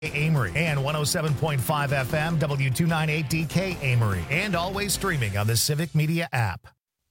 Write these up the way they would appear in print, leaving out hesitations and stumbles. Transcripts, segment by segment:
Amory and 107.5 FM W298DK Amory, and always streaming on the Civic Media app.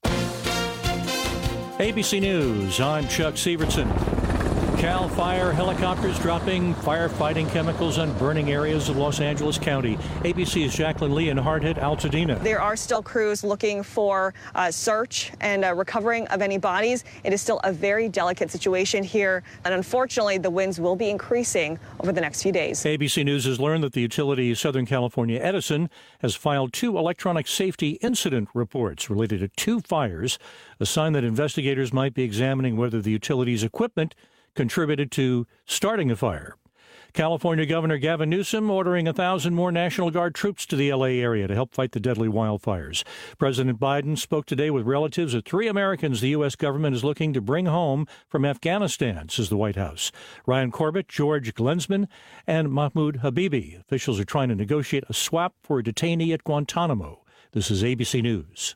ABC News, I'm Chuck Sievertson. CAL FIRE helicopters dropping firefighting chemicals on burning areas of Los Angeles County. ABC's Jacqueline Lee in hard-hit Altadena. There are still crews looking for search and recovering of any bodies. It is still a very delicate situation here, and unfortunately, the winds will be increasing over the next few days. ABC News has learned that the utility Southern California Edison has filed 2 electronic safety incident reports related to 2 fires, a sign that investigators might be examining whether the utility's equipment contributed to starting a fire. California Governor Gavin Newsom ordering 1,000 more National Guard troops to the L.A. area to help fight the deadly wildfires. President Biden spoke today with relatives of 3 Americans the U.S. government is looking to bring home from Afghanistan, says the White House. Ryan Corbett, George Glensman, and Mahmoud Habibi. Officials are trying to negotiate a swap for a detainee at Guantanamo. This is ABC News.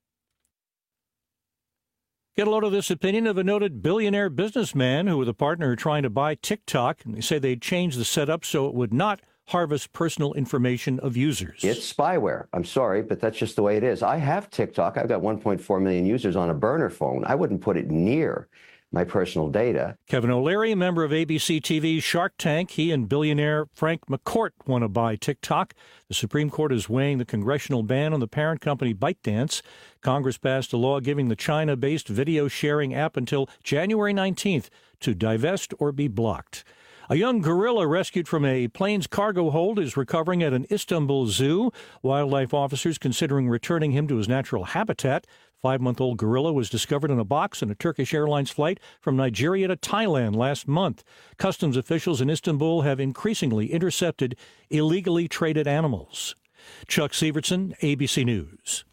Get a load of this opinion of a noted billionaire businessman who, with a partner, are trying to buy TikTok. And they say they'd change the setup so it would not harvest personal information of users. It's spyware. I'm sorry, but that's just the way it is. I have TikTok. I've got 1.4 million users on a burner phone. I wouldn't put it near my personal data. Kevin O'Leary, member of ABC TV's Shark Tank, he and billionaire Frank McCourt want to buy TikTok. The Supreme Court is weighing the congressional ban on the parent company ByteDance. Congress passed a law giving the China-based video sharing app until January 19th to divest or be blocked. A young gorilla rescued from a plane's cargo hold is recovering at an Istanbul zoo. Wildlife officers considering returning him to his natural habitat. 5-month-old gorilla was discovered in a box on a Turkish Airlines flight from Nigeria to Thailand last month. Customs officials in Istanbul have increasingly intercepted illegally traded animals. Chuck Sievertson, ABC News.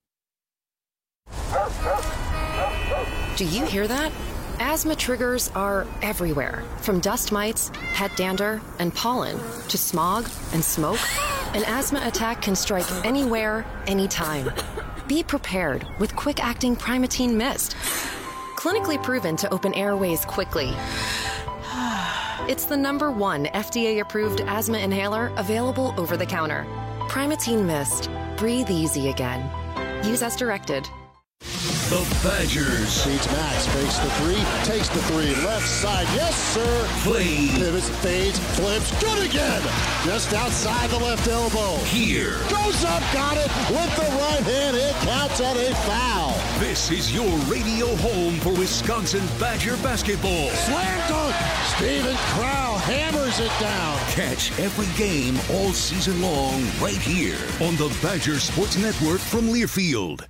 Do you hear that? Asthma triggers are everywhere, from dust mites, head dander, and pollen, to smog and smoke. An asthma attack can strike anywhere, anytime. Be prepared with quick-acting Primatene Mist. Clinically proven to open airways quickly. It's the #1 FDA-approved asthma inhaler available over the counter. Primatene Mist. Breathe easy again. Use as directed. The Badgers. Beats Max, fakes the 3, takes the 3, left side, yes sir! Play. Pivots, fades, flips, good again! Just outside the left elbow. Here. Goes up, got it, with the right hand, it counts at a foul. This is your radio home for Wisconsin Badger basketball. Slam dunk! Steven Crowl hammers it down. Catch every game all season long right here on the Badger Sports Network from Learfield.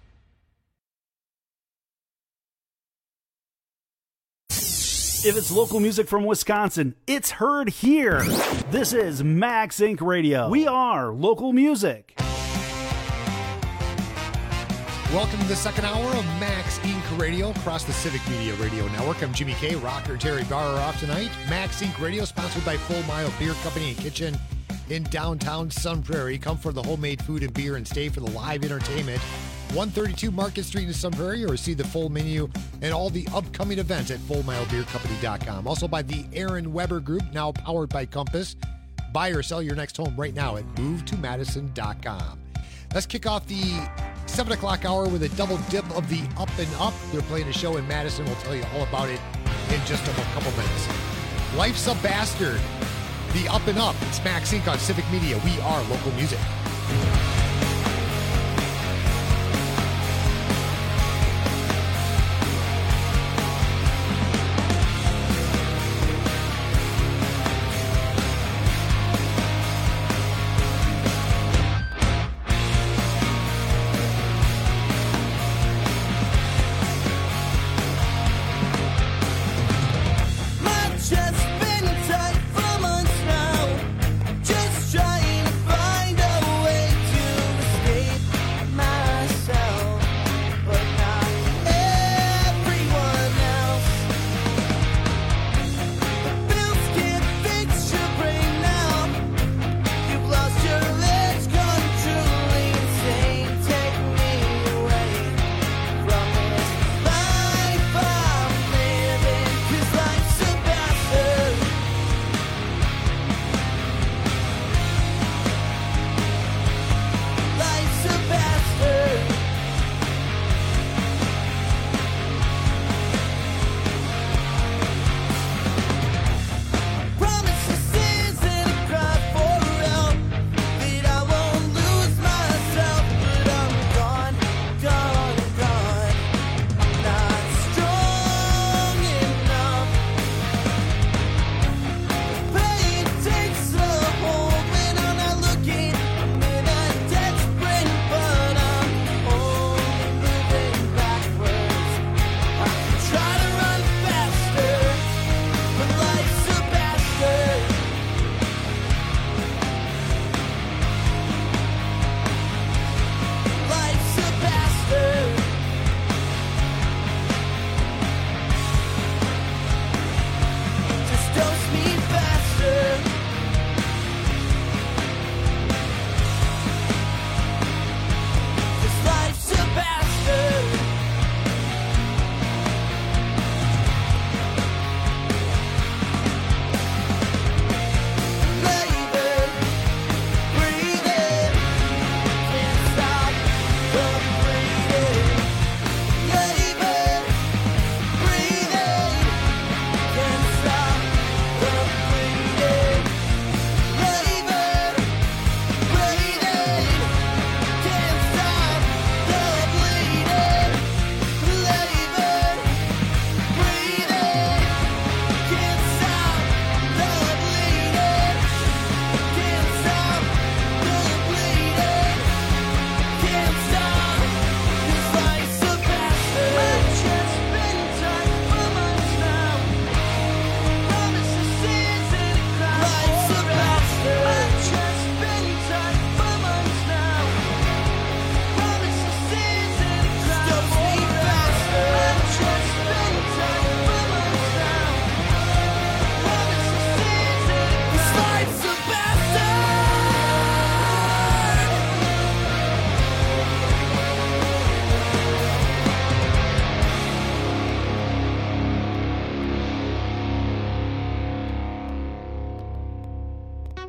If it's local music from Wisconsin, it's heard here. This is Max Inc. Radio. We are local music. Welcome to the second hour of Max Inc. Radio across the Civic Media Radio Network. I'm Jimmy K. Rocker Terry Barr off tonight. Max Inc. Radio sponsored by Full Mile Beer Company and Kitchen in downtown Sun Prairie. Come for the homemade food and beer and stay for the live entertainment. 132 Market Street in Sun Prairie, or see the full menu and all the upcoming events at FullMileBeerCompany.com. Also by the Aaron Weber Group, now powered by Compass. Buy or sell your next home right now at MoveToMadison.com. Let's kick off the 7 o'clock hour with a double dip of the Up and Up. They're playing a show in Madison. We'll tell you all about it in just a couple minutes. Life's a Bastard, the Up and Up. It's Max Inc. on Civic Media. We are local music. Find a way to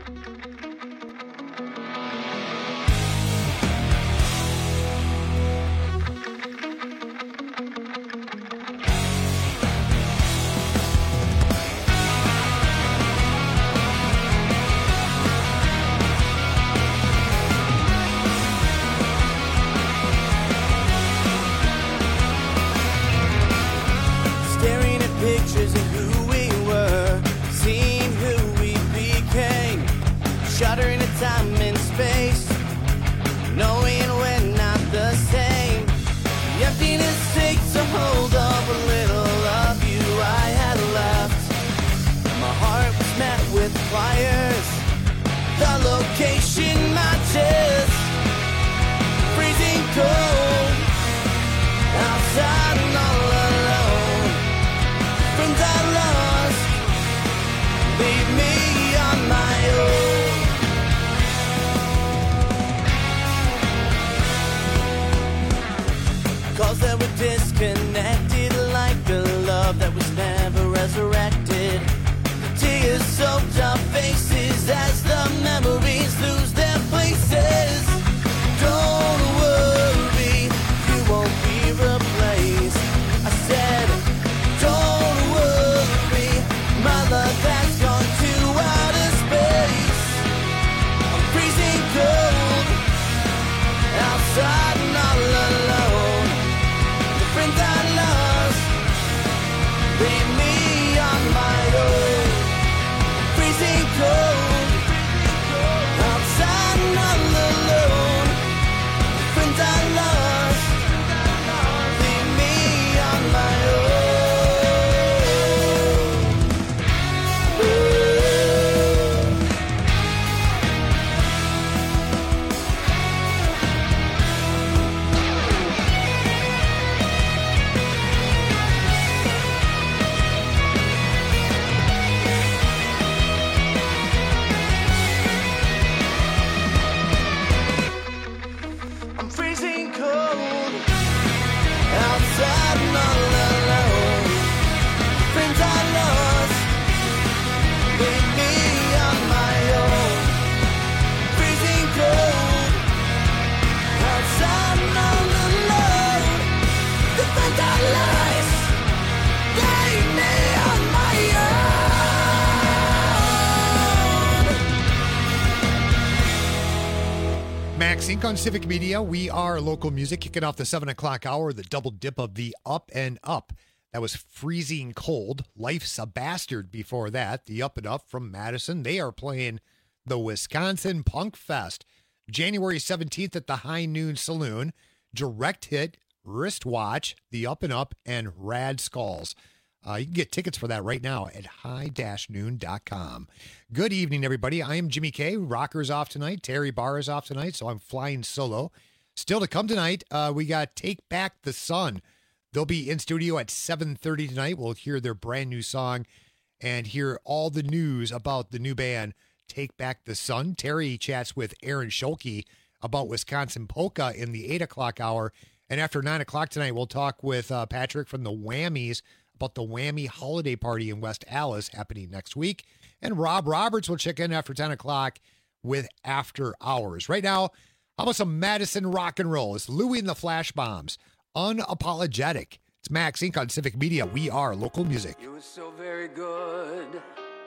Max Inc. on Civic Media. We are local music, kicking off the 7 o'clock hour, the double dip of the Up and Up. That was Freezing Cold. Life's a Bastard before that. The Up and Up from Madison. They are playing the Wisconsin Punk Fest. January 17th at the High Noon Saloon. Direct Hit, Wristwatch, the Up and Up, and Rad Skulls. You can get tickets for that right now at high-noon.com. Good evening, everybody. I am Jimmy K. Rocker's off tonight. Terry Barr is off tonight, so I'm flying solo. Still to come tonight, we got Take Back the Sun. They'll be in studio at 7:30 tonight. We'll hear their brand new song and hear all the news about the new band, Take Back the Sun. Terry chats with Aaron Scholke about Wisconsin Polka in the 8 o'clock hour. And after 9 o'clock tonight, we'll talk with Patrick from the Whammies about the Whammy Holiday Party in West Allis happening next week. And Rob Roberts will check in after 10 o'clock with After Hours. Right now, how about some Madison rock and roll? It's Louie and the Flash Bombs, Unapologetic. It's Max Inc. on Civic Media. We are local music. You were so very good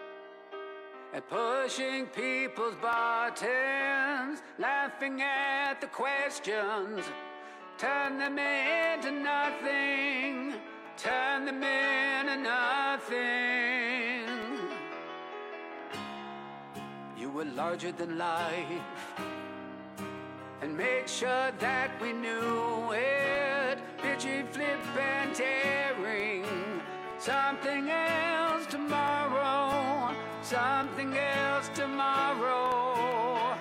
at pushing people's buttons, laughing at the questions, turn them into nothing. Turn them into nothing. You were larger than life, and made sure that we knew it. Bitchy, flip, and tearing. Something else tomorrow. Something else tomorrow.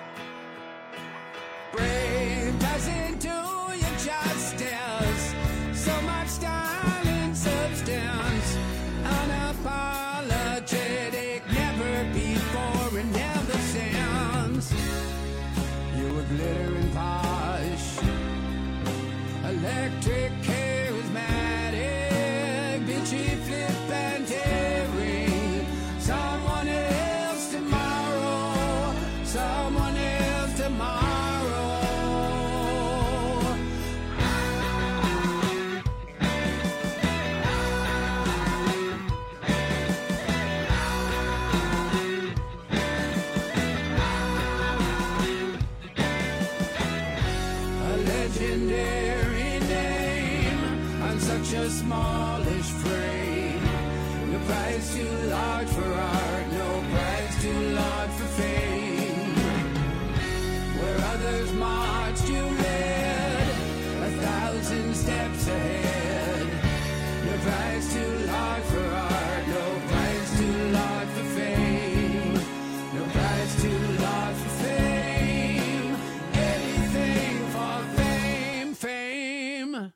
Brave doesn't do you justice. So much time and substance. Unapologetic, never before and never since. You were glitter and posh, electric, charismatic, bitchy, flip and tearing. Someone else tomorrow. someone else tomorrow. A legendary name on such a smallish frame. No price too large for art, no price too large for fame. Where others marched, you led 1,000 steps ahead. No price too large for art, no price too large for fame. No price too large for fame. Anything for fame, fame.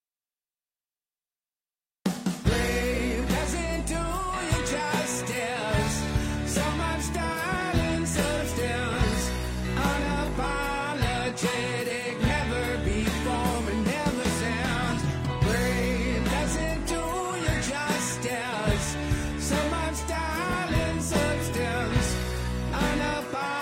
Brave doesn't do you justice. So much style and substance. Unapologetic, never before and never sounds. Brave doesn't do you justice. So much style and substance. Unapologetic.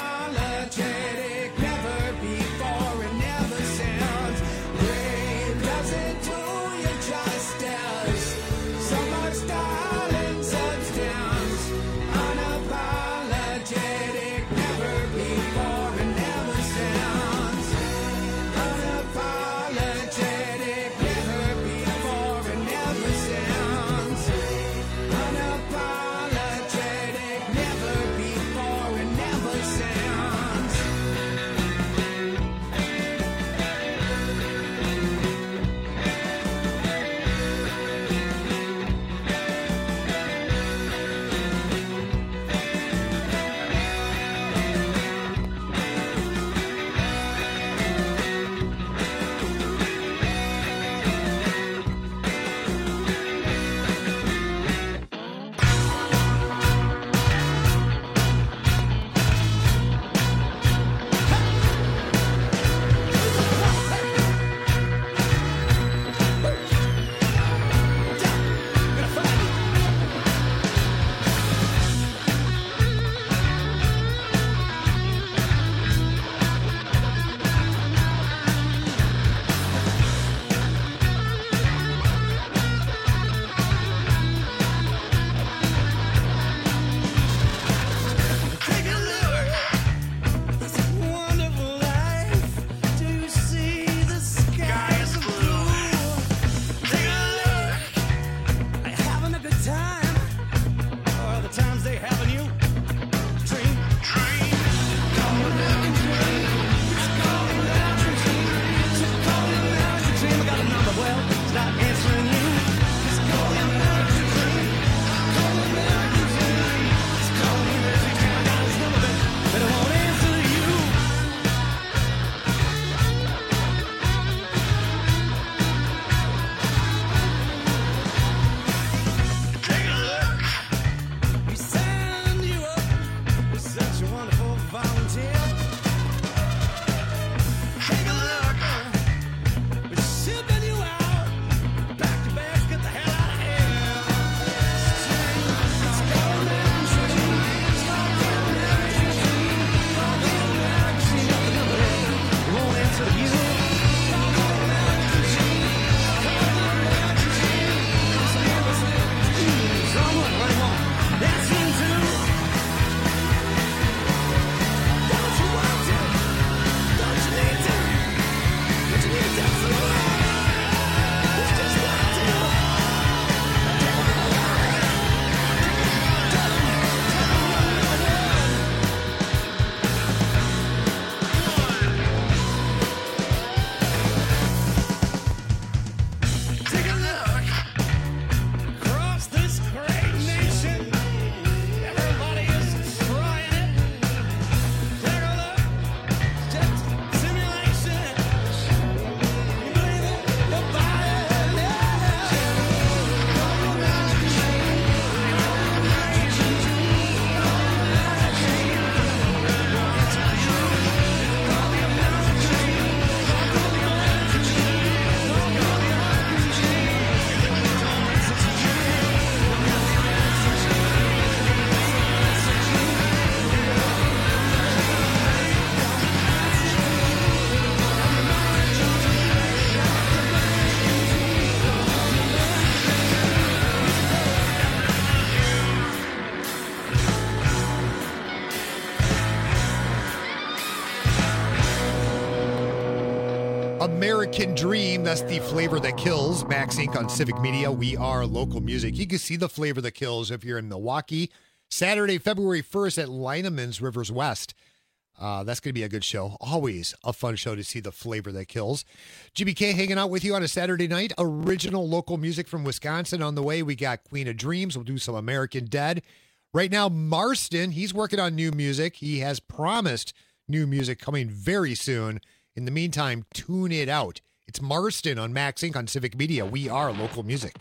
American Dream, that's the Flavor That Kills. Max Inc. on Civic Media. We are local music. You can see the Flavor That Kills if you're in Milwaukee. Saturday, February 1st at Lineman's Rivers West. That's going to be a good show. Always a fun show to see the Flavor That Kills. GBK hanging out with you on a Saturday night. Original local music from Wisconsin on the way. We got Queen of Dreams. We'll do some American Dead. Right now, Marston, he's working on new music. He has promised new music coming very soon. In the meantime, tune it out. It's Marston on Max Inc. on Civic Media. We are local music.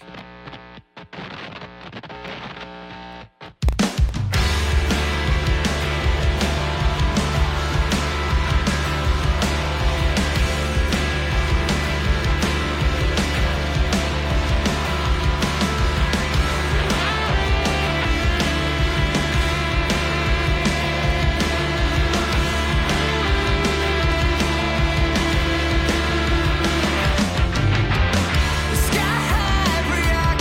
Sky high,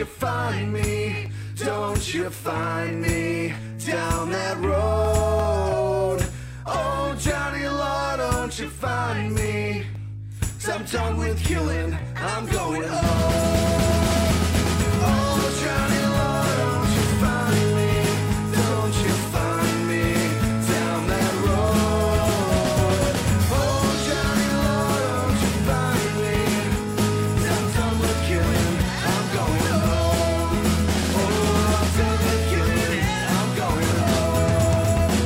you find me, don't you find me down that road. Oh, Johnny Law, don't you find me, 'cause I'm done with killing, I'm going home. Oh, Johnny Law, don't you find me, don't you find me down that road. Oh, Johnny Law, don't you find me, 'cause I'm done with killing, I'm going home. Oh, I'm done with killing, I'm going home.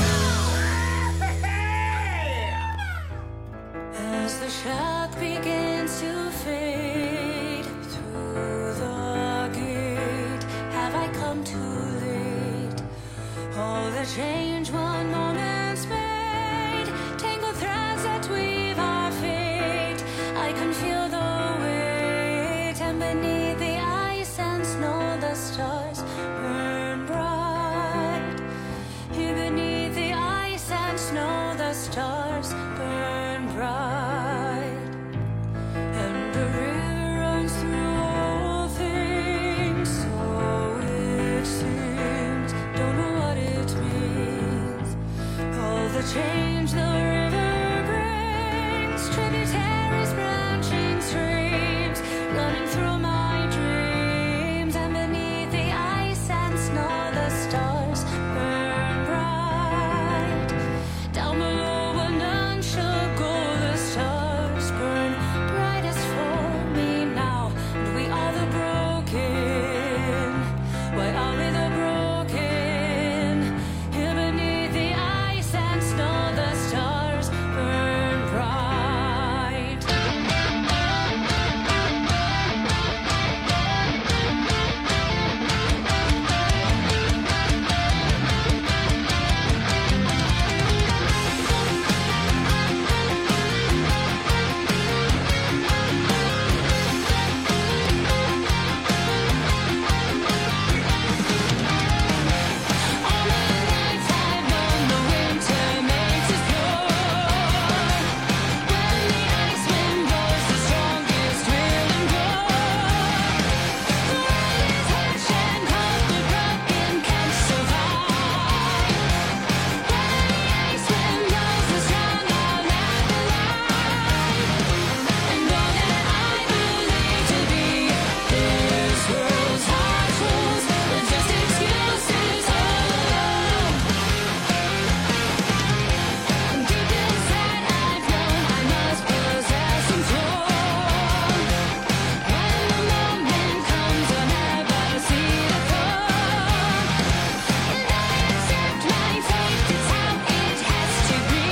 As the shock begins to fade through the gate, have I come too late? All the change one moment's made, tangled threads that weave our fate. I can feel the weight, and beneath the ice and snow the stars burn bright. Here beneath the ice and snow the stars burn bright. And the river runs through all things, so it seems. Don't know what it means. All the change the river brings, tributaries, branching streams, running through my dreams. And beneath the ice and snow the stars burn bright. Down below where none shall go, the stars burn brightest for me now. And we are the broken. Why are we the broken? Here beneath the ice and snow the stars burn bright. All my life I've known the winter makes us pure. When the ice wind blows, the strongest will endure. The wind is harsh and cold, the broken can survive. When the ice wind blows, the strong are left alive. And all that I believe to be this world's harsh rules are just excuses all alone. Deep inside I've known I must possess some throne. When the moment comes I'll never see the throne. And I accept my fate, it's how it has to be.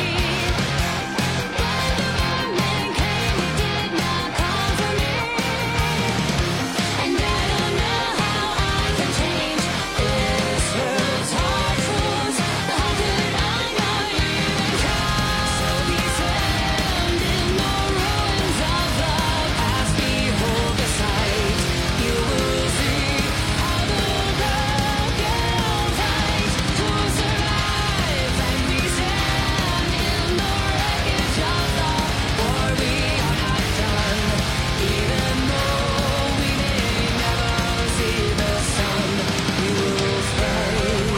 When the moment came it did not come for me. And I don't know how I can change this world's hard rules. How could I not even try? So we stand in the ruins of the past. Behold the sight. You will see how the broken fight to survive. And we stand in the wreckage of the war we are not done. Even though we may never see the sun, we will thrive.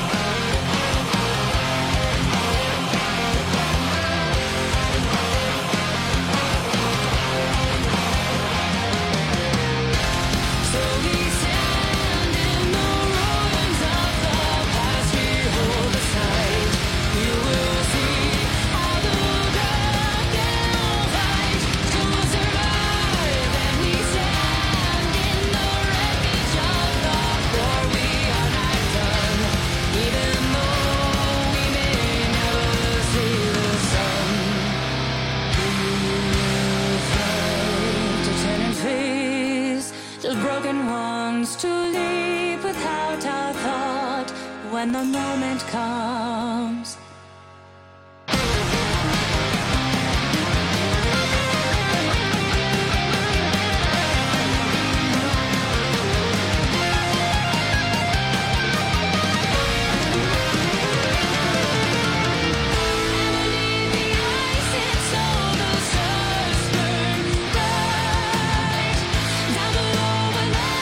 So we stand in the ruins of the past. Behold the sight. You will see how the broken fight to survive. And we stand in the wreckage of the war we are not done. Even though we may never see the sun, we will fight to turn and face those broken ones, to leap without a thought when the moment comes. Down below when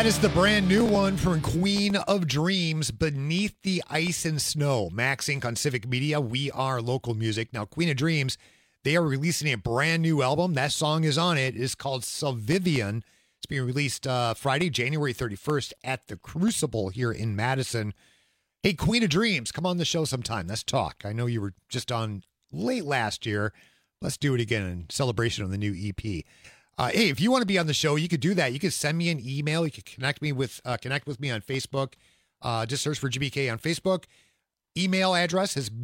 That is the brand new one from Queen of Dreams, Beneath the Ice and Snow. Max Inc. on Civic Media. We are local music. Now, Queen of Dreams, they are releasing a brand new album. That song is on it. It's called Salvivian. It's being released Friday, January 31st at the Crucible here in Madison. Hey, Queen of Dreams, come on the show sometime. Let's talk. I know you were just on late last year. Let's do it again in celebration of the new EP. Hey, if you want to be on the show, you could do that. You could send me an email. You could connect with me on Facebook. Just search for Jimmy K on Facebook. Email address is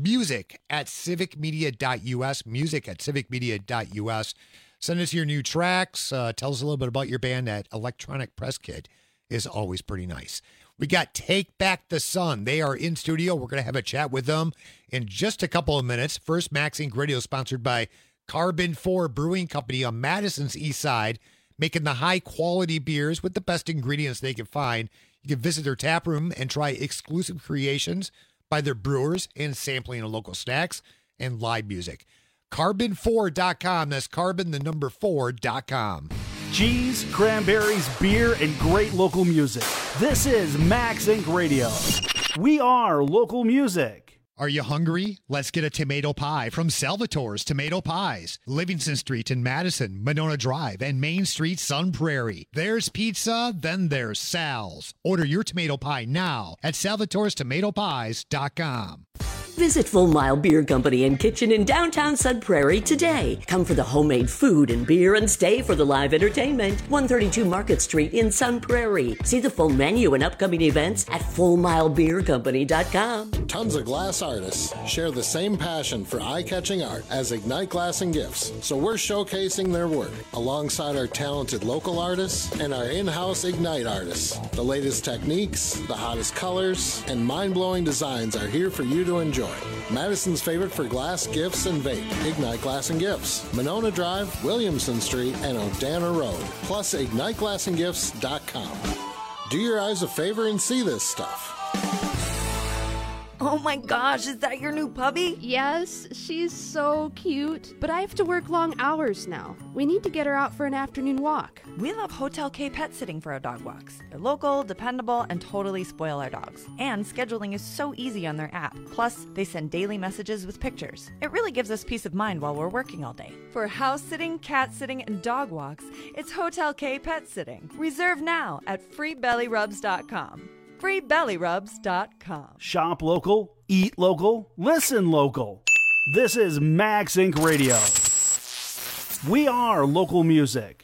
music@civicmedia.us. Music@civicmedia.us. Send us your new tracks. Tell us a little bit about your band. That electronic press kit is always pretty nice. We got Take Back the Sun. They are in studio. We're going to have a chat with them in just a couple of minutes. First, Max Inc. Radio, sponsored by Carbon 4 Brewing Company on Madison's East Side, making the high-quality beers with the best ingredients they can find. You can visit their tap room and try exclusive creations by their brewers and sampling of local snacks and live music. Carbon4.com. That's carbon, the number 4.com. Cheese, cranberries, beer, and great local music. This is Max Inc. Radio. We are local music. Are you hungry? Let's get a tomato pie from Salvatore's Tomato Pies. Livingston Street in Madison, Monona Drive, and Main Street, Sun Prairie. There's pizza, then there's Sal's. Order your tomato pie now at salvatorestomatopies.com. Visit Full Mile Beer Company and Kitchen in downtown Sun Prairie today. Come for the homemade food and beer and stay for the live entertainment. 132 Market Street in Sun Prairie. See the full menu and upcoming events at fullmilebeercompany.com. Tons of glass artists share the same passion for eye-catching art as Ignite Glass and Gifts, so we're showcasing their work alongside our talented local artists and our in-house Ignite artists. The latest techniques, the hottest colors, and mind-blowing designs are here for you to enjoy. Madison's favorite for glass, gifts, and vape. Ignite Glass and Gifts. Monona Drive, Williamson Street, and Odana Road. Plus, IgniteGlassandGifts.com. Do your eyes a favor and see this stuff. Oh my gosh, is that your new puppy? Yes, she's so cute, but I have to work long hours now. We need to get her out for an afternoon walk. We love Hotel K Pet Sitting for our dog walks. They're local, dependable, and totally spoil our dogs. And scheduling is so easy on their app. Plus, they send daily messages with pictures. It really gives us peace of mind while we're working all day. For house sitting, cat sitting, and dog walks, it's Hotel K Pet Sitting. Reserve now at freebellyrubs.com. freebellyrubs.com. Shop local, eat local, listen local. This is Max Inc. Radio. We are local music.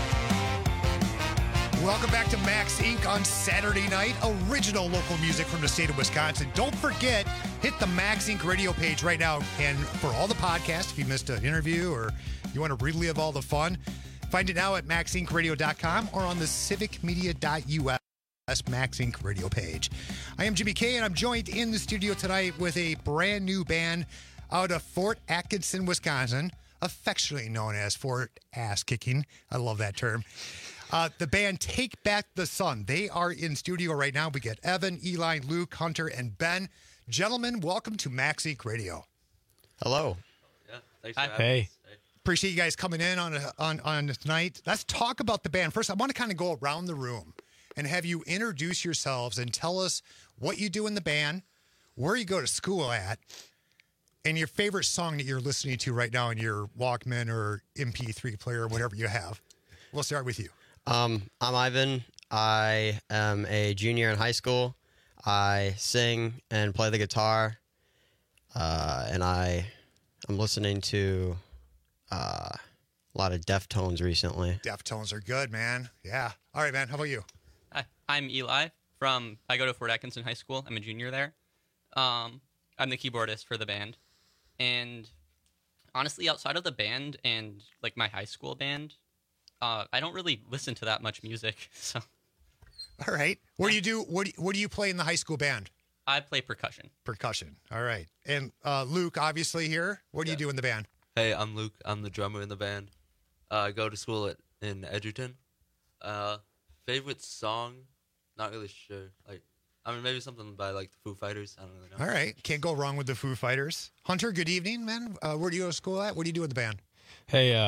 Welcome back to Max Inc. on Saturday night. Original local music from the state of Wisconsin. Don't forget, hit the Max Inc. radio page right now. And for all the podcasts, if you missed an interview or you want to relive all the fun, find it now at maxincradio.com or on the civicmedia.us. Max Inc. radio page. I am Jimmy K, and I'm joined in the studio tonight with a brand new band out of Fort Atkinson, Wisconsin, affectionately known as Fort Ass Kicking. I love that term. The band Take Back the Sun. They are in studio right now. We get Evan, Eli, Luke, Hunter, and Ben. Gentlemen, welcome to Max Inc. Radio. Hello. Yeah, thanks for having us. Appreciate you guys coming in on tonight. Let's talk about the band. First, I want to kind of go around the room and have you introduce yourselves and tell us what you do in the band, where you go to school at, and your favorite song that you're listening to right now in your Walkman or MP3 player or whatever you have. We'll start with you. I'm Ivan. I am a junior in high school. I sing and play the guitar, and I'm listening to a lot of Deftones recently. Deftones are good, man. Yeah. All right, man. How about you? Hi, I'm Eli I go to Fort Atkinson High School. I'm a junior there. I'm the keyboardist for the band. And honestly, outside of the band and like my high school band, I don't really listen to that much music. So, all right. What do you do? What do you play in the high school band? I play percussion. Percussion. All right. And Luke, obviously here. What do you do in the band? Hey, I'm Luke. I'm the drummer in the band. I go to school in Edgerton. Favorite song? Not really sure. Maybe something by the Foo Fighters. I don't really know. All right. Can't go wrong with the Foo Fighters. Hunter, good evening, man. Where do you go to school at? What do you do with the band? Hey,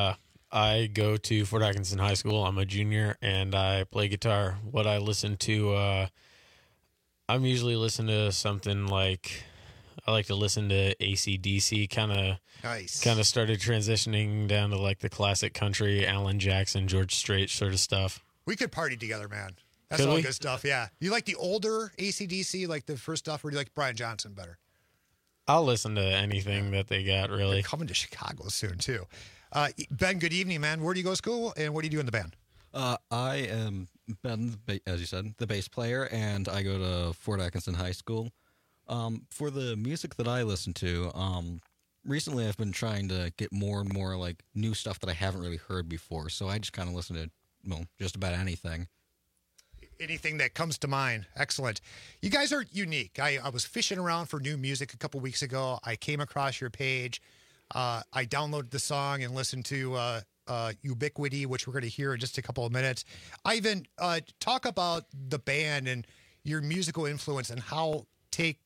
I go to Fort Atkinson High School. I'm a junior, and I play guitar. What I listen to, I'm usually listening to something like, I like to listen to AC/DC, kind of started transitioning down to like the classic country, Alan Jackson, George Strait sort of stuff. We could party together, man. That's Could all we? good stuff, yeah. You like the older AC/DC, like the first stuff, or do you like Brian Johnson better? I'll listen to anything that they got, really. They're coming to Chicago soon, too. Ben, good evening, man. Where do you go to school, and what do you do in the band? I am Ben, as you said, the bass player, and I go to Fort Atkinson High School. For the music that I listen to, recently I've been trying to get more and more like new stuff that I haven't really heard before, so I just kind of listen to, well, just about anything. Anything that comes to mind. Excellent. You guys are unique. I was fishing around for new music a couple weeks ago. I came across your page. I downloaded the song and listened to Ubiquity, which we're going to hear in just a couple of minutes. Ivan, talk about the band and your musical influence and how Take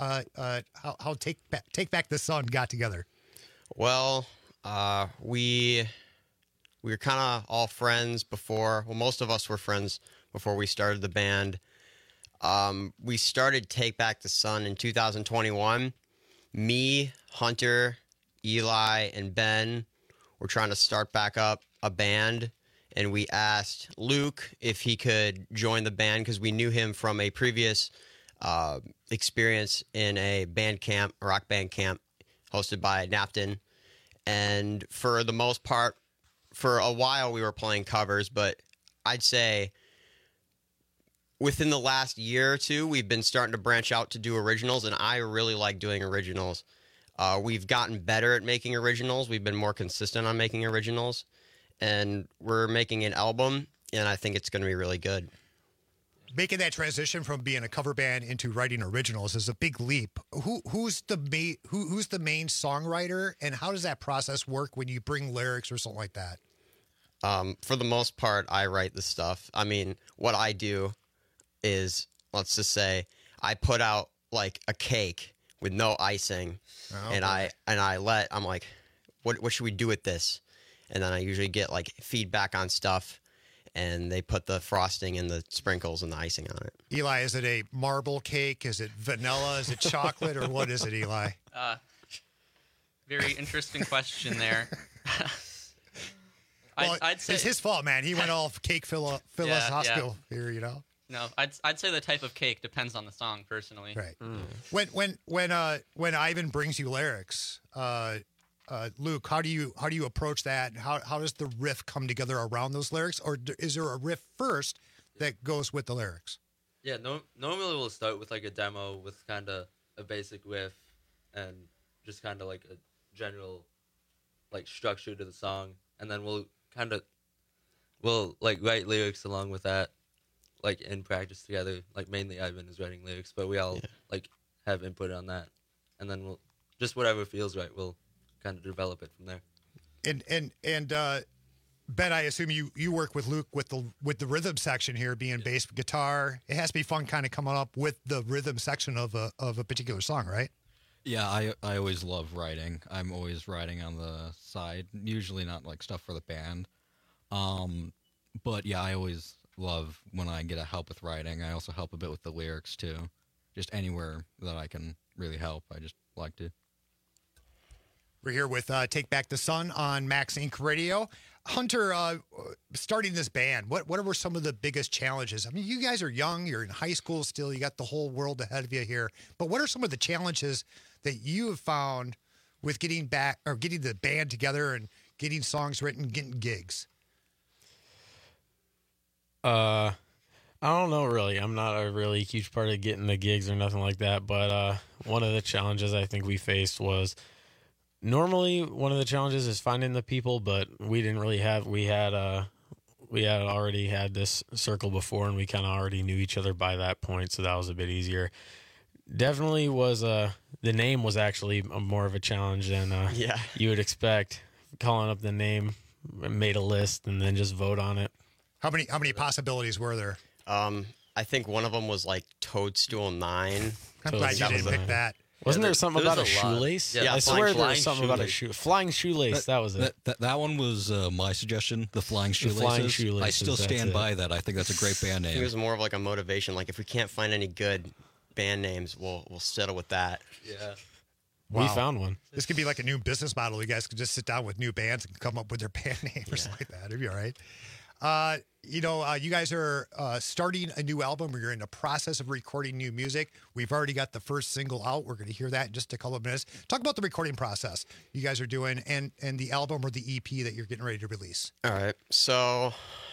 Back the Sun got together. Well, we were kind of all friends before. Well, most of us were friends before we started the band. We started Take Back the Sun in 2021. Me, Hunter, Eli, and Ben were trying to start back up a band, and we asked Luke if he could join the band because we knew him from a previous experience in a band camp, a rock band camp, hosted by Napton. And for the most part, for a while we were playing covers, but I'd say within the last year or two, we've been starting to branch out to do originals, and I really like doing originals. We've gotten better at making originals. We've been more consistent on making originals, and we're making an album, and I think it's going to be really good. Making that transition from being a cover band into writing originals is a big leap. Who's the main songwriter, and how does that process work when you bring lyrics or something like that? For the most part, I write the stuff. I mean, what I do is, let's just say, I put out like a cake with no icing, and I'm like, what should we do with this? And then I usually get like feedback on stuff, and they put the frosting and the sprinkles and the icing on it. Eli, is it a marble cake? Is it vanilla? Is it chocolate? Or what is it, Eli? Very interesting question there. Well, I'd say it's his fault, man. He went all cake philosophical here, you know. No, I'd say the type of cake depends on the song, personally. Right. When Ivan brings you lyrics, Luke, how do you approach that? How does the riff come together around those lyrics, or is there a riff first that goes with the lyrics? Yeah, normally we'll start with like a demo with kind of a basic riff and just kind of like a general like structure to the song, and then we'll like write lyrics along with that, like in practice together. Like mainly Ivan is writing lyrics, but we all like have input on that, and then we'll just whatever feels right, we'll kind of develop it from there. And Ben, I assume you work with Luke with the rhythm section here, being bass guitar. It has to be fun, kind of coming up with the rhythm section of a particular song, right? Yeah, I always love writing. I'm always writing on the side, usually not like stuff for the band. But yeah, I always love when I get a help with writing. I also help a bit with the lyrics too. Just anywhere that I can really help, I just like to. We're here with Take Back the Sun on Max Inc. Radio. Hunter, starting this band, what were some of the biggest challenges? I mean, you guys are young, you're in high school still, you got the whole world ahead of you here. But what are some of the challenges that you have found with getting the band together and getting songs written, getting gigs? I don't know, really. I'm not a really huge part of getting the gigs or nothing like that. But one of the challenges I think we faced was normally one of the challenges is finding the people, but we didn't really have. We had already had this circle before, and we kind of already knew each other by that point, so that was a bit easier. Definitely was the name was actually more of a challenge than you would expect. Calling up the name, made a list, and then just vote on it. How many possibilities were there? I think one of them was like Toadstool 9. I'm glad you didn't pick that. Wasn't there something about a there's a lot. shoelace? Yeah, I swear there was flying something about a flying shoelace. That was it. That one was my suggestion, the Flying Shoelaces. Flying Shoelaces, I still that's stand it. by that. I think that's a great band I think it name. was more of like a motivation. Like if we can't find any good band names, we'll settle with that. Yeah. We found one. This could be like a new business model. You guys could just sit down with new bands and come up with their band name or something like that. It'd be all right. You guys are starting a new album. You're in the process of recording new music. We've already got the first single out. We're going to hear that in just a couple of minutes. Talk about the recording process you guys are doing and the album or the EP that you're getting ready to release. All right. So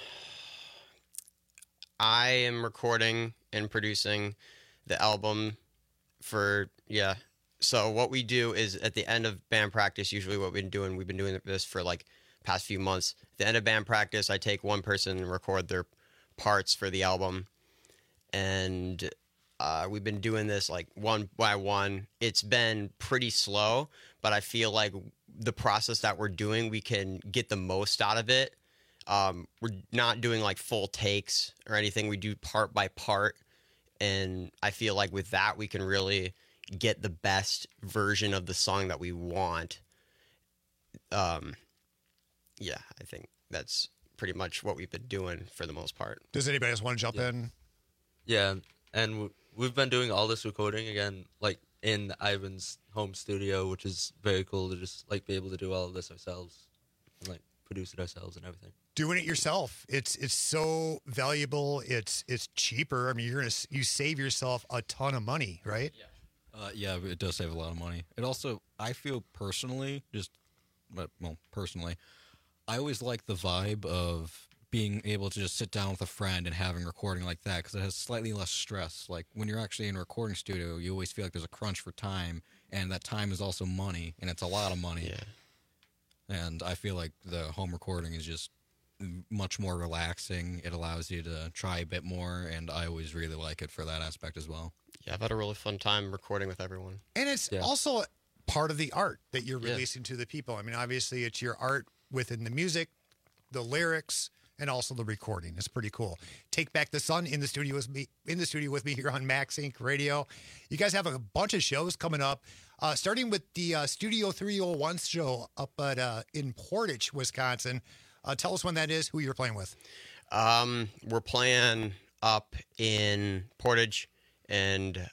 I am recording and producing the album So what we do is at the end of band practice, usually what we've been doing this for like past few months. At the end of band practice, I take one person and record their parts for the album. And we've been doing this like one by one. It's been pretty slow, but I feel like the process that we're doing, we can get the most out of it. We're not doing like full takes or anything. We do part by part. And I feel like with that, we can really get the best version of the song that we want. I think that's pretty much what we've been doing for the most part. Does anybody else want to jump in? Yeah, and we've been doing all this recording again, like in Ivan's home studio, which is very cool to just like be able to do all of this ourselves and like produce it ourselves and everything. Doing it yourself, it's so valuable. It's cheaper. I mean, you save yourself a ton of money, right? Yeah, it does save a lot of money. It also, I feel personally, personally, I always like the vibe of being able to just sit down with a friend and having recording like that because it has slightly less stress. Like when you're actually in a recording studio, you always feel like there's a crunch for time, and that time is also money, and it's a lot of money. Yeah. And I feel like the home recording is just much more relaxing. It allows you to try a bit more, and I always really like it for that aspect as well. Yeah, I've had a really fun time recording with everyone. And it's also part of the art that you're releasing to the people. I mean, obviously, it's your art within the music, the lyrics, and also the recording. It's pretty cool. Take Back the Sun in the studio with me here on Max Inc. Radio. You guys have a bunch of shows coming up, starting with the Studio 301 show up at in Portage, Wisconsin. Tell us when that is, who you're playing with. We're playing up in Portage and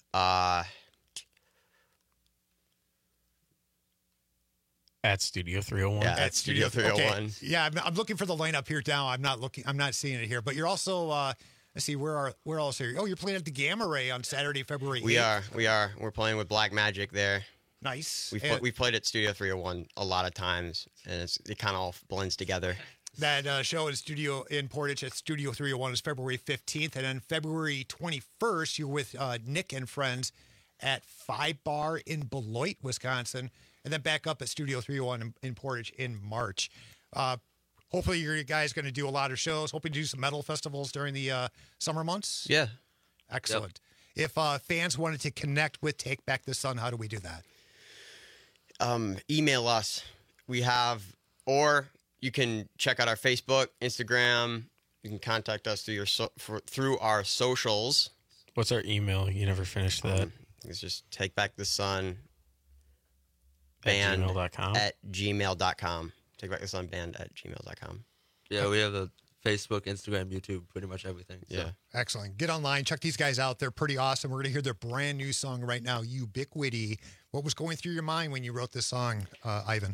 at Studio 301. Yeah, at Studio 301. Okay. Yeah, I'm looking for the lineup here now. I'm not seeing it here. But you're also let's see, where else are you? Oh, you're playing at the Gamma Ray on Saturday, February 8th. We are. We're playing with Black Magic there. Nice. We've played at Studio 301 a lot of times, and it kind of all blends together. That show in Portage at Studio 301 is February 15th. And then February 21st, you're with Nick and friends at 5 Bar in Beloit, Wisconsin. And then back up at Studio 301 in Portage in March. Hopefully, you guys going to do a lot of shows. Hoping to do some metal festivals during the summer months. Yeah. Excellent. Yep. If fans wanted to connect with Take Back the Sun, how do we do that? Email us. Or you can check out our Facebook, Instagram. You can contact us through our socials. What's our email? You never finished that. It's just Take Back the Sun band at gmail.com. Take Back the Sun band at gmail.com. Yeah, we have a Facebook, Instagram, YouTube, pretty much everything. So. Yeah. Excellent. Get online. Check these guys out. They're pretty awesome. We're going to hear their brand new song right now, Ubiquity. What was going through your mind when you wrote this song, Ivan?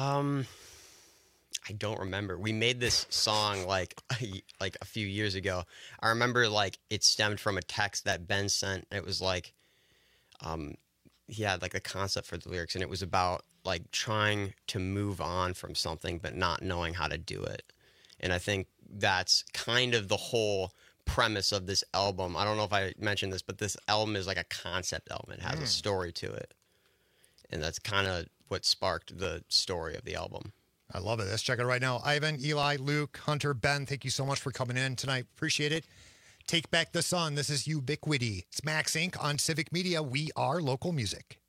I don't remember. We made this song like a few years ago. I remember like it stemmed from a text that Ben sent. It was like, he had like the concept for the lyrics, and it was about like trying to move on from something but not knowing how to do it. And I think that's kind of the whole premise of this album. I don't know if I mentioned this, but this album is like a concept album. It has a story to it. And that's kind of what sparked the story of the album. I love it. Let's check it right now. Ivan, Eli, Luke, Hunter, Ben, thank you so much for coming in tonight. Appreciate it. Take Back the Sun. This is Ubiquity. It's Max Inc. on Civic Media. We are local music.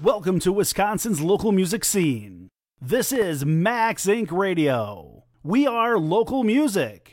Welcome to Wisconsin's local music scene. This is Max Inc. Radio. We are local music.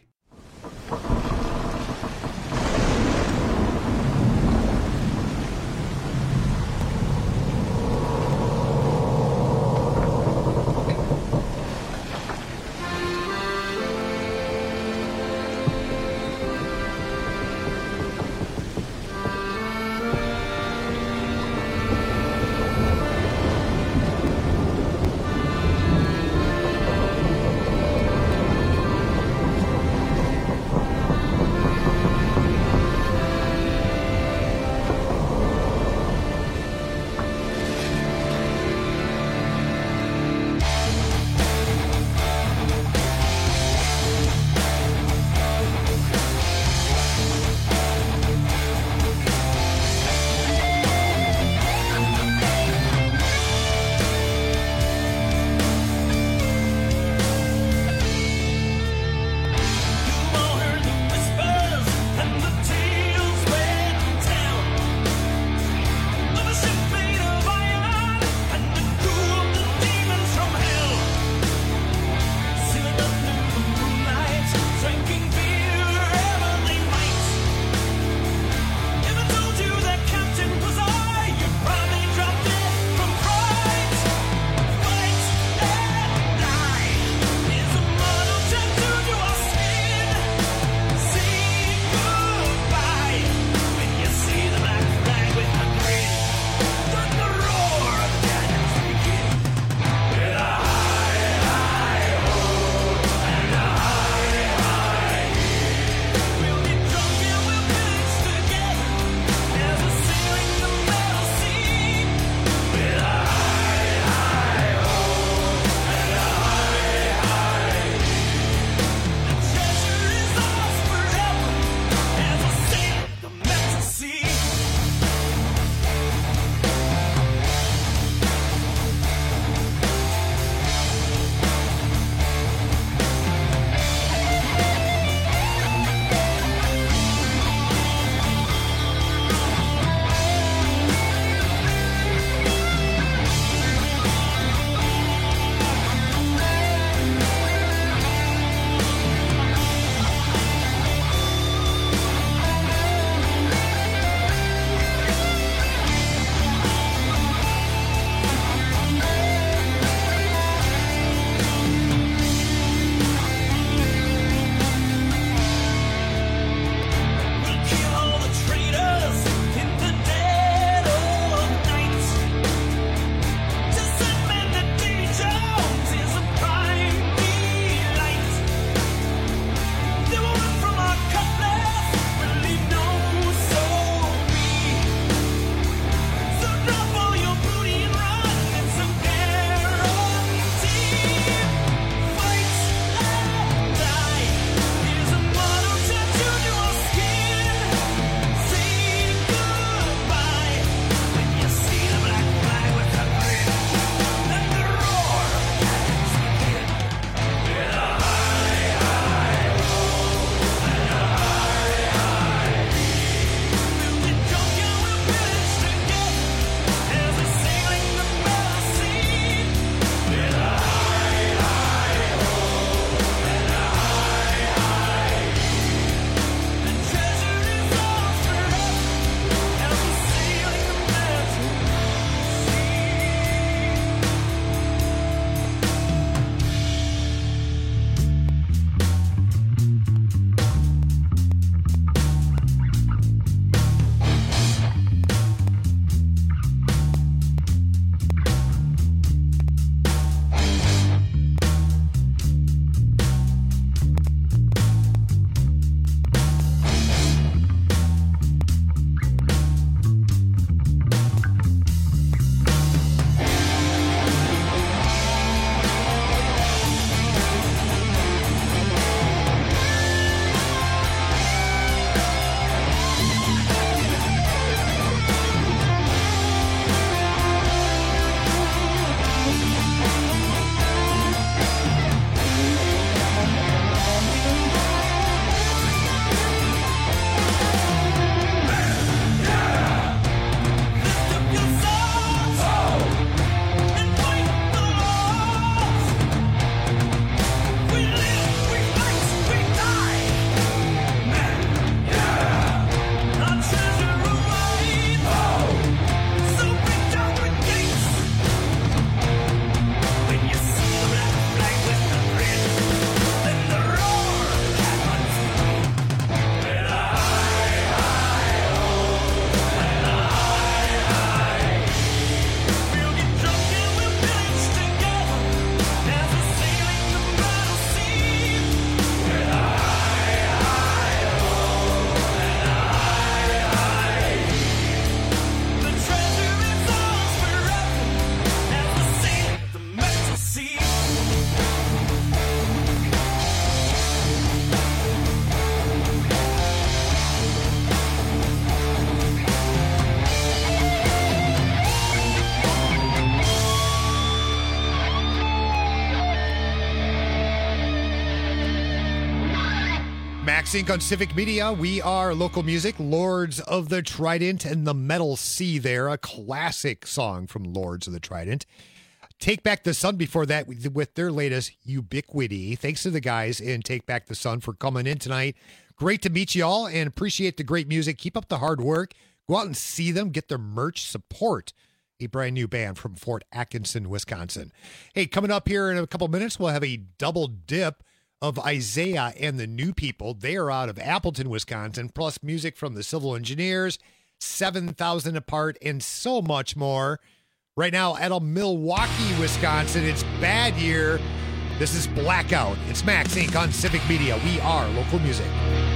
Max Inc. on Civic Media. We are local music, Lords of the Trident and the Metal Sea there, a classic song from Lords of the Trident. Take Back the Sun before that with their latest Ubiquity. Thanks to the guys in Take Back the Sun for coming in tonight. Great to meet you all and appreciate the great music. Keep up the hard work. Go out and see them. Get their merch. Support a brand new band from Fort Atkinson, Wisconsin. Hey, coming up here in a couple minutes, we'll have a double dip of Isaiah and the New People. They are out of Appleton, Wisconsin, plus music from the Civil Engineers, 7,000 Apart, and so much more. Right now out of Milwaukee, Wisconsin, it's Bad Year. This is Blackout. It's Max Inc. on Civic Media. We are local music.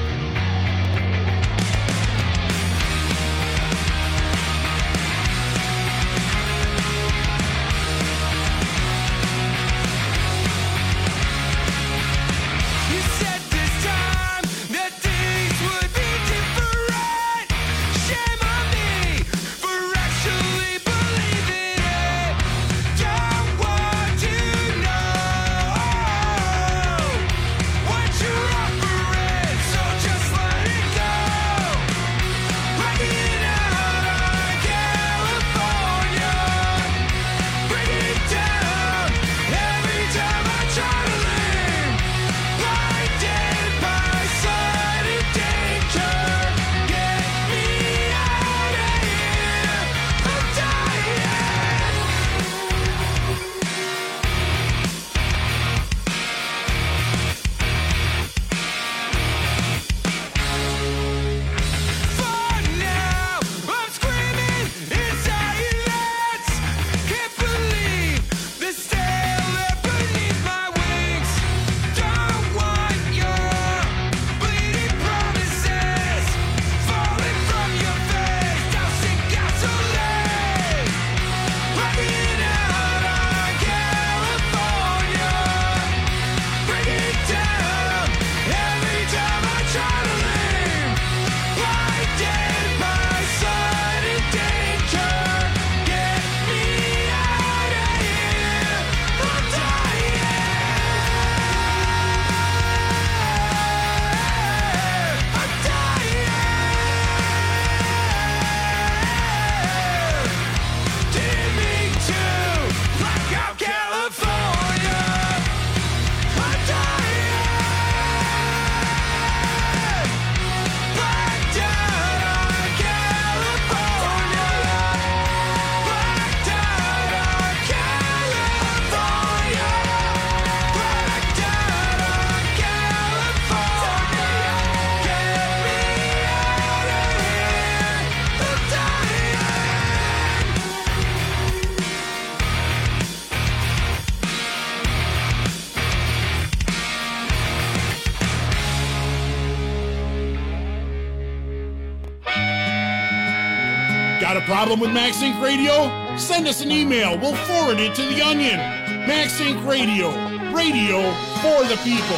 Got a problem with Max Inc. Radio? Send us an email. We'll forward it to the Onion. Max Inc. Radio. Radio for the people.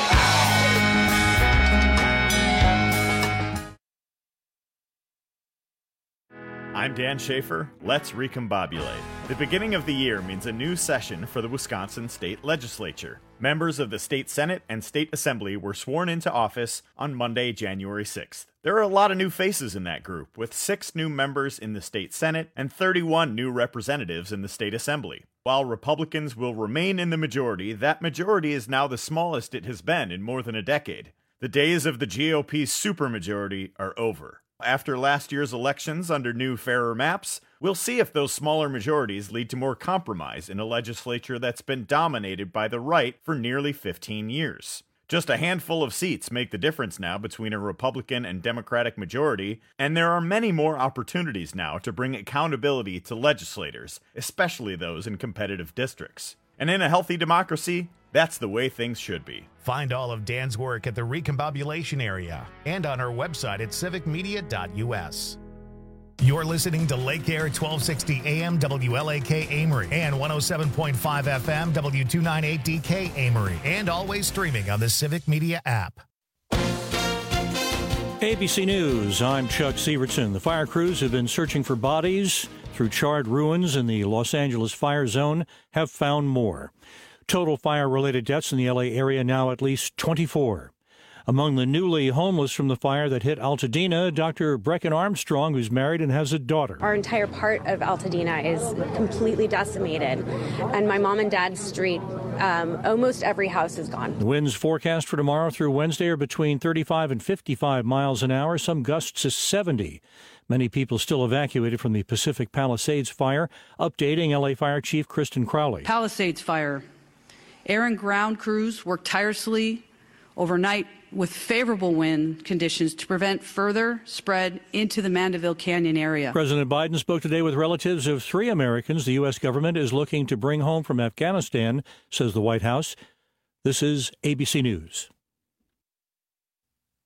I'm Dan Schaefer. Let's recombobulate. The beginning of the year means a new session for the Wisconsin State Legislature. Members of the State Senate and State Assembly were sworn into office on Monday, January 6th. There are a lot of new faces in that group, with 6 new members in the State Senate and 31 new representatives in the State Assembly. While Republicans will remain in the majority, that majority is now the smallest it has been in more than a decade. The days of the GOP's supermajority are over. After last year's elections under new, fairer maps, we'll see if those smaller majorities lead to more compromise in a legislature that's been dominated by the right for nearly 15 years. Just a handful of seats make the difference now between a Republican and Democratic majority, and there are many more opportunities now to bring accountability to legislators, especially those in competitive districts. And in a healthy democracy, that's the way things should be. Find all of Dan's work at the Recombobulation Area and on our website at civicmedia.us. You're listening to Lake Air 1260 AM WLAK Amory and 107.5 FM W298DK Amory, and always streaming on the Civic Media app. ABC News, I'm Chuck Sievertson. The fire crews have been searching for bodies through charred ruins in the Los Angeles fire zone, have found more. Total fire-related deaths in the L.A. area now at least 24. Among the newly homeless from the fire that hit Altadena, Dr. Brecken Armstrong, who's married and has a daughter. Our entire part of Altadena is completely decimated, and my mom and dad's street, almost every house is gone. The winds forecast for tomorrow through Wednesday are between 35 and 55 miles an hour, some gusts to 70. Many people still evacuated from the Pacific Palisades fire. Updating LA Fire Chief Kristen Crowley. Palisades fire. Air and ground crews worked tirelessly overnight with favorable wind conditions to prevent further spread into the Mandeville Canyon area. President Biden spoke today with relatives of 3 Americans the U.S. government is looking to bring home from Afghanistan, says the White House. This is ABC News.